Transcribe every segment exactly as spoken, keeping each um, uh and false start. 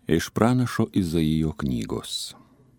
Iš pranašo Izaijo knygos.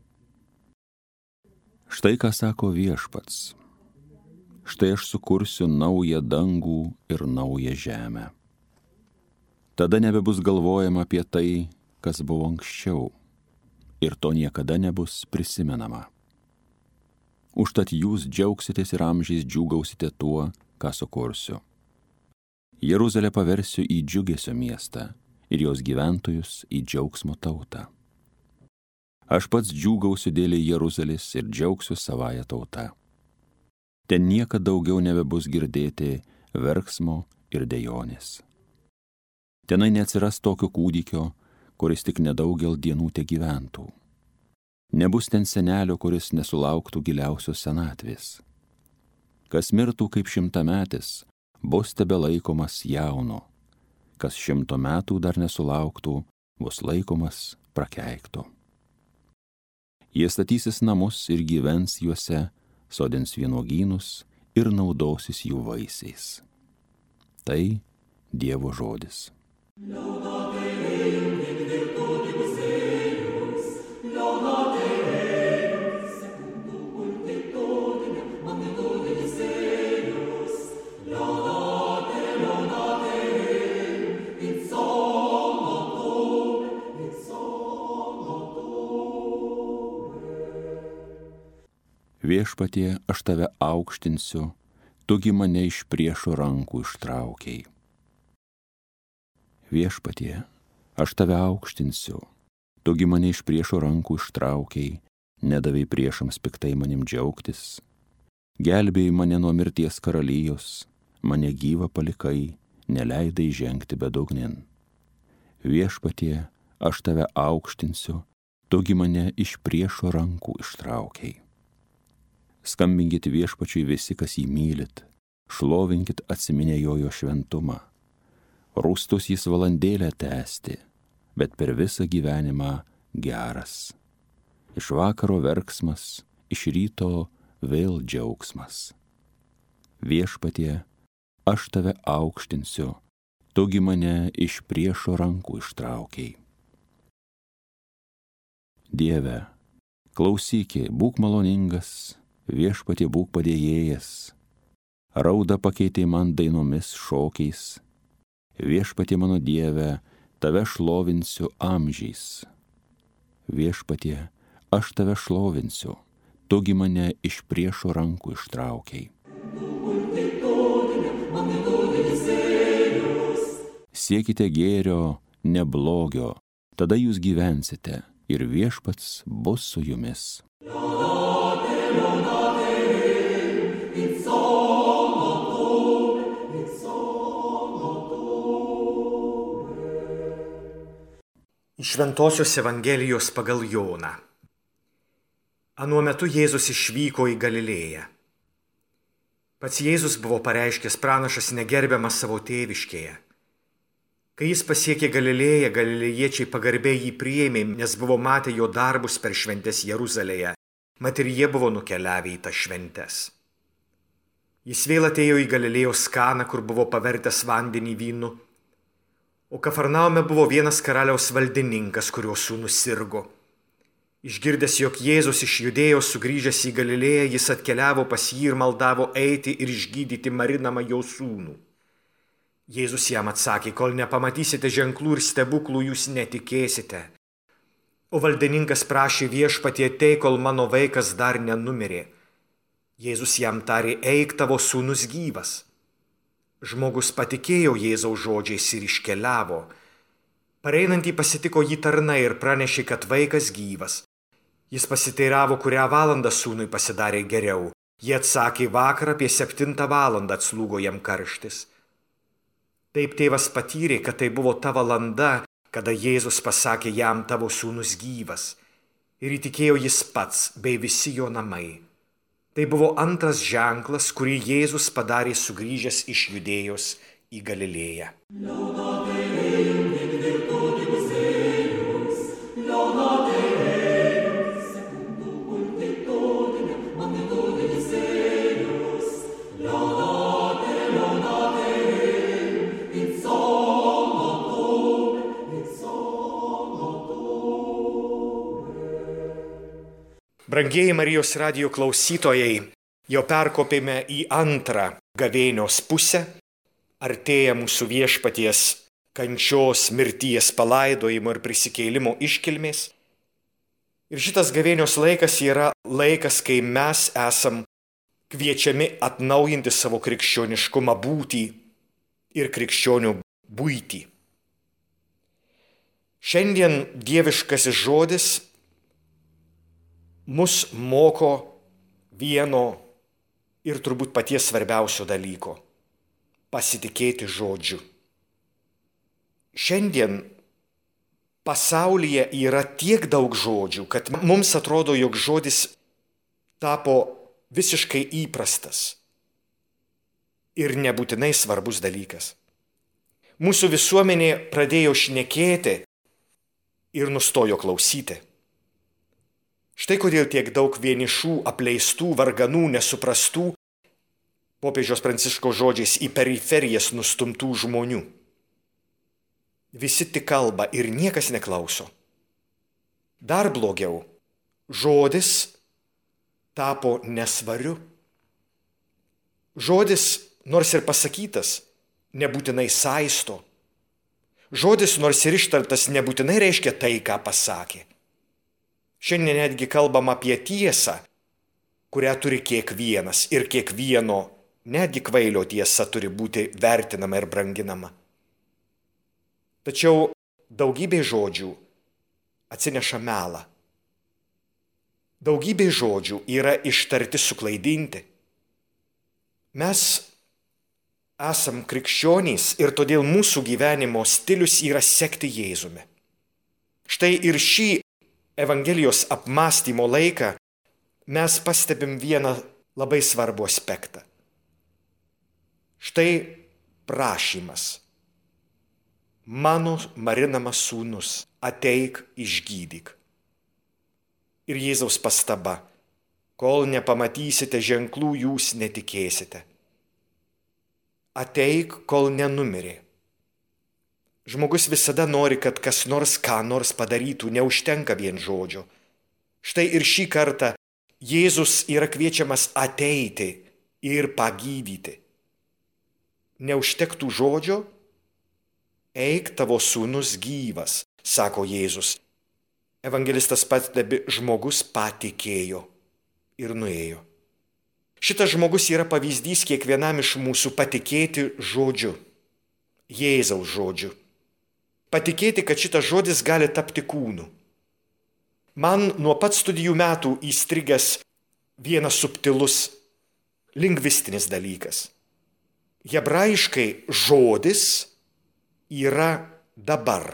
Štai ką sako Viešpats. Štai aš sukursiu naują dangų ir naują žemę. Tada nebebus galvojama apie tai, kas buvo anksčiau, ir to niekada nebus prisimenama. Užtat jūs džiaugsitės ir amžiais džiūgausite tuo, ką sukursiu. Jeruzalę paversiu į džiugesio miestą ir jos gyventojus į džiaugsmo tautą. Aš pats džiūgausiu dėl Jeruzalės ir džiaugsiu savąją tautą. Ten niekada daugiau nebebus girdėti verksmo ir dejonės. Tenai neatsiras tokio kūdikio, kuris tik nedaugel dienų te gyventų. Nebus ten senelio, kuris nesulauktų giliausios senatvės. Kas mirtų kaip šimtametis, bus tebelaikomas jauno. Kas šimto metų dar nesulauktų, bus laikomas prakeiktu. Jie statysis namus ir gyvens juose, sodins vynuogynus ir naudosis jų vaisiais. Tai Dievo žodis. Viešpatie, aš tave aukštinsiu, tugi mane iš priešo rankų ištraukei. Viešpatie, aš tave aukštinsiu, tugi mane iš priešo rankų ištraukei, nedavei priešams piktai manim džiaugtis. Gelbėjai mane nuo mirties karalijos, mane gyvą palikai, neleidai žengti bedugnin. Viešpatie, aš tave aukštinsiu, tugi mane iš priešo rankų ištraukei. Skambinkit Viešpačiui visi, kas jį mylit, šlovinkit atsiminę jojo šventumą. Rūstus jis valandėlę tęsti, bet per visą gyvenimą geras. Iš vakaro verksmas, iš ryto vėl džiaugsmas. Viešpatie, aš tave aukštinsiu, tugi mane iš priešo rankų ištraukei. Dieve, klausyki, būk maloningas, Viešpatie, būk padėjėjas, raudą pakeitė man dainomis šokiais. Viešpatie, mano Dieve, tave šlovinsiu amžiais. Viešpatie, aš tave šlovinsiu, tugi mane iš priešo rankų ištraukei. Siekite gėrio, ne blogio, tada jūs gyvensite ir Viešpats bus su jumis. Iš Šventosios Evangelijos pagal Joną. Anuo metu Jėzus išvyko į Galilėją. Pats Jėzus buvo pareiškęs pranašas negerbiamas savo tėviškėje. Kai jis pasiekė Galilėją, galilėjiečiai pagarbiai jį priėmė, nes buvo matę jo darbus per šventes Jeruzalėje, mat ir jie buvo nukeliavę į tas šventes. Jis vėl atėjo į Galilėjos Kaną, kur buvo pavertęs vandenį vynu. O Kafarnaume buvo vienas karaliaus valdininkas, kurio sūnus sirgo. Išgirdęs, jog Jėzus iš Judėjos sugrįžęs į Galilėją, jis atkeliavo pas jį ir maldavo eiti ir išgydyti marinamą jo sūnų. Jėzus jam atsakė, kol nepamatysite ženklų ir stebuklų, jūs netikėsite. O valdininkas prašė Viešpatie, ateik, kol mano vaikas dar nenumirė. Jėzus jam tarė, eik, tavo sūnus gyvas. Žmogus patikėjo Jėzaus žodžiais ir iškeliavo. Pareinantį pasitiko jį tarnai ir pranešė, kad vaikas gyvas. Jis pasiteiravo, kurią valandą sūnui pasidarė geriau. Jie atsakė, vakarą apie septintą valandą atslūgo jam karštis. Taip tėvas patyrė, kad tai buvo ta valanda, kada Jėzus pasakė jam, tavo sūnus gyvas. Ir įtikėjo jis pats, bei visi jo namai. Tai buvo antras ženklas, kurį Jėzus padarė sugrįžęs iš Judėjos į Galilėją. Brangieji Marijos radijo klausytojai, jau perkopėme į antrą gavėnios pusę, artėja mūsų viešpaties kančios, mirties, palaidojimo ir prisikėlimo iškilmės. Ir šitas gavėnios laikas yra laikas, kai mes esam kviečiami atnaujinti savo krikščioniškumą būtį ir krikščionių buitį. Šiandien dieviškasis žodis mus moko vieno ir turbūt paties svarbiausio dalyko – pasitikėti žodžiu. Šiandien pasaulyje yra tiek daug žodžių, kad mums atrodo, jog žodis tapo visiškai įprastas ir nebūtinai svarbus dalykas. Mūsų visuomenė pradėjo šnekėti ir nustojo klausyti. Štai kodėl tiek daug vienišų, apleistų, varganų, nesuprastų, popiežiaus Pranciškaus žodžiais, į periferijas nustumtų žmonių. Visi tik kalba ir niekas neklauso. Dar blogiau, žodis tapo nesvariu. Žodis, nors ir pasakytas, nebūtinai saisto. Žodis, nors ir ištartas, nebūtinai reiškia tai, ką pasakė. Šiandien netgi kalbam apie tiesą, kurią turi kiekvienas ir kiekvieno, netgi kvailio tiesa turi būti vertinama ir branginama. Tačiau daugybė žodžių atsineša melą. Daugybė žodžių yra ištarti suklaidinti. Mes esam krikščionys ir todėl mūsų gyvenimo stilius yra sekti Jėzumi. Štai ir šį Evangelijos apmąstymo laiką mes pastebim vieną labai svarbų aspektą. Štai prašymas. Mano marinamas sūnus, ateik išgydyk. Ir Jėzaus pastaba, kol nepamatysite ženklų, jūs netikėsite. Ateik, kol nenumirė. Žmogus visada nori, kad kas nors ką nors padarytų, neužtenka vien žodžio. Štai ir šį kartą Jėzus yra kviečiamas ateiti ir pagydyti. Neužtektų žodžio? Eik, tavo sūnus gyvas, sako Jėzus. Evangelistas pastebi, žmogus patikėjo ir nuėjo. Šitas žmogus yra pavyzdys kiekvienam iš mūsų patikėti žodžiu, Jėzaus žodžiu. Patikėti, kad šitas žodis gali tapti kūnu. Man nuo pat studijų metų įstrigęs vienas subtilus lingvistinis dalykas. Hebrajiškai žodis yra dabar.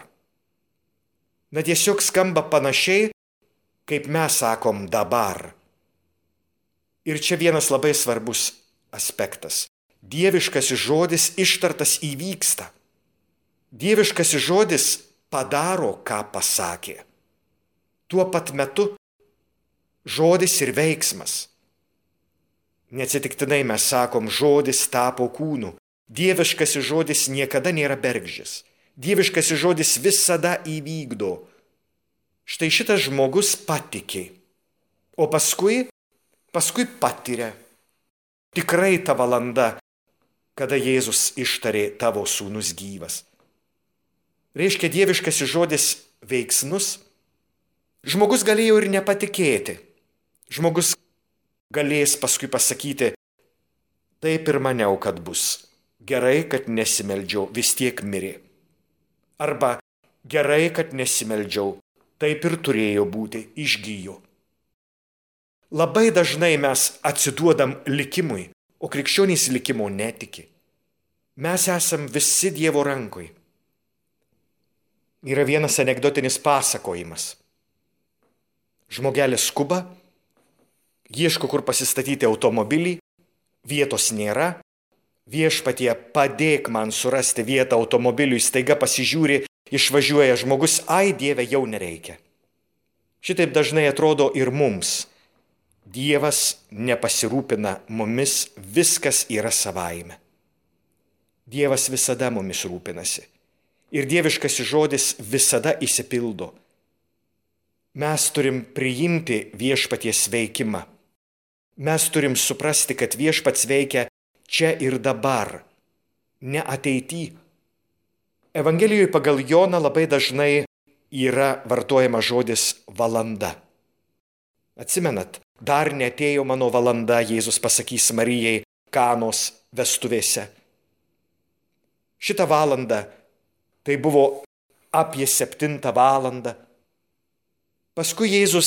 Na tiesiog skamba panašiai, kaip mes sakom dabar. Ir čia vienas labai svarbus aspektas. Dieviškasis žodis ištartas įvyksta. Dieviškasis žodis padaro, ką pasakė. Tuo pat metu žodis ir veiksmas. Neatsitiktinai mes sakom, žodis tapo kūnu. Dieviškasis žodis niekada nėra bergždžias. Dieviškasis žodis visada įvykdo. Štai šitas žmogus patikė, o paskui, paskui patiria. Tikrai ta valanda, kada Jėzus ištarė tavo sūnus gyvas. Reiškia, dieviškasis žodis veiksnus. Žmogus galėjo ir nepatikėti. Žmogus galės paskui pasakyti, taip ir maniau, kad bus. Gerai, kad nesimeldžiau, vis tiek mirė. Arba gerai, kad nesimeldžiau, taip ir turėjo būti, išgijo. Labai dažnai mes atsiduodam likimui, o krikščionys likimo netiki. Mes esam visi Dievo rankoj. Yra vienas anekdotinis pasakojimas. Žmogelis skuba, ieško, kur pasistatyti automobilį, vietos nėra, viešpatie padėk man surasti vietą automobiliui, staiga pasižiūri, išvažiuoja žmogus, ai Dieve, jau nereikia. Šitaip dažnai atrodo ir mums. Dievas nepasirūpina mumis, viskas yra savaime. Dievas visada mumis rūpinasi. Ir dieviškasis žodis visada išsipildo. Mes turim priimti viešpaties veikimą. Mes turim suprasti, kad viešpats veikia čia ir dabar, ne ateity. Evangelijoje pagal Joną labai dažnai yra vartojama žodis valanda. Atsimenat, dar neatėjo mano valanda, Jėzus pasakys Marijai Kanos vestuvėse. Šitą valandą, tai buvo apie septintą valandą. Paskui Jėzus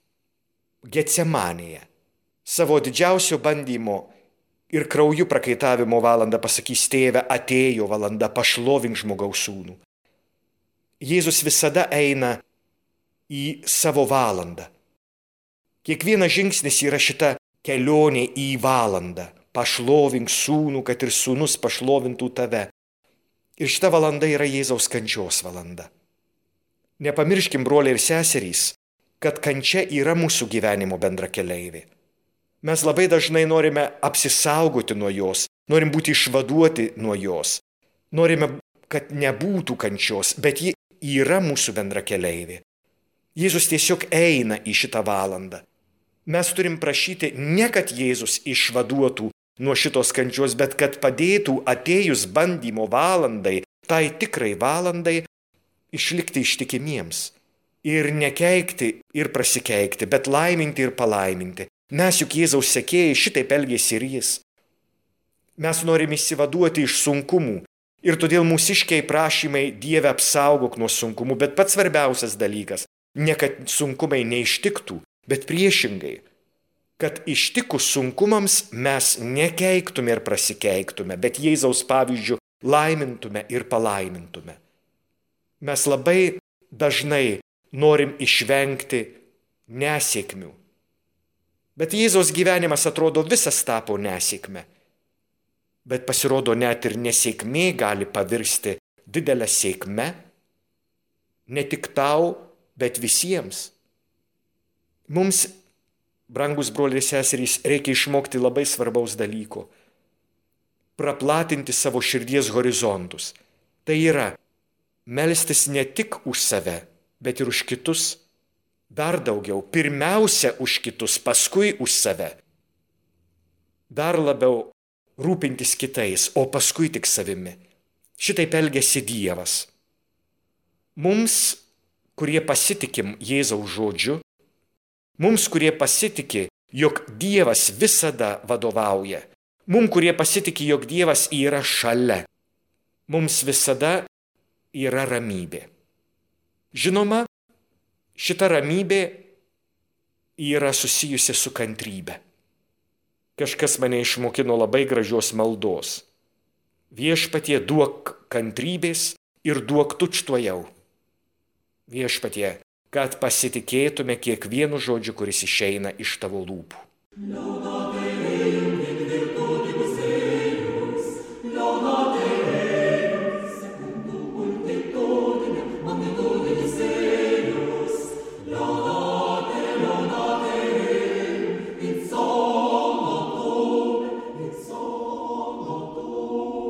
Getsemanėje, savo didžiausio bandymo ir krauju prakaitavimo valandą pasakys: Tėve, atėjo valanda, pašlovink žmogaus sūnų. Jėzus visada eina į savo valandą. Kiekvienas žingsnis yra šita kelionė į valandą. Pašlovink sūnų, kad ir sūnus pašlovintų tave. Ir šita valanda yra Jėzaus kančios valanda. Nepamirškim, broliai ir seserys, kad kančia yra mūsų gyvenimo bendra keleivė. Mes labai dažnai norime apsisaugoti nuo jos, norim būti išvaduoti nuo jos, norime, kad nebūtų kančios, bet ji yra mūsų bendra keleivė. Jėzus tiesiog eina į šitą valandą. Mes turim prašyti ne, kad Jėzus išvaduotų nuo šitos kančios, bet kad padėtų atėjus bandymo valandai, tai tikrai valandai, išlikti ištikimiems ir nekeikti ir prasikeikti, bet laiminti ir palaiminti. Mes juk Jėzaus sekėjai, šitaip elgėsi ir jis. Mes norime išsivaduoti iš sunkumų ir todėl mūsiškiai prašymai: Dieve, apsaugok nuo sunkumų, bet pats svarbiausias dalykas, ne kad sunkumai neištiktų, bet priešingai, kad ištikus sunkumams mes nekeiktume ir prasikeiktume, bet Jėzaus pavyzdžiu laimintume ir palaimintume. Mes labai dažnai norim išvengti nesėkmių. Bet Jėzaus gyvenimas atrodo visas tapo nesėkme. Bet pasirodo, net ir nesėkmė gali pavirsti didelę sėkmę, ne tik tau, bet visiems. Mums, brangus broliai ir seserys, reikia išmokti labai svarbaus dalyko – praplatinti savo širdies horizontus. Tai yra melstis ne tik už save, bet ir už kitus. Dar daugiau, pirmiausia už kitus, paskui už save. Dar labiau rūpintis kitais, o paskui tik savimi. Šitaip elgiasi Dievas. Mums, kurie pasitikim Jėzaus žodžiu, mums, kurie pasitiki, jog Dievas visada vadovauja, mums, kurie pasitiki, jog Dievas yra šalia, mums visada yra ramybė. Žinoma, šita ramybė yra susijusi su kantrybe. Kažkas mane išmokino labai gražios maldos. Viešpatie, duok kantrybės ir duok tučtuojau. Viešpatie, kad pasitikėtume kiekvienu žodžiu, kuris išeina iš tavo lūpų.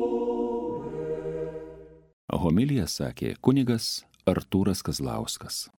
Homiliją sakė kunigas Artūras Kazlauskas.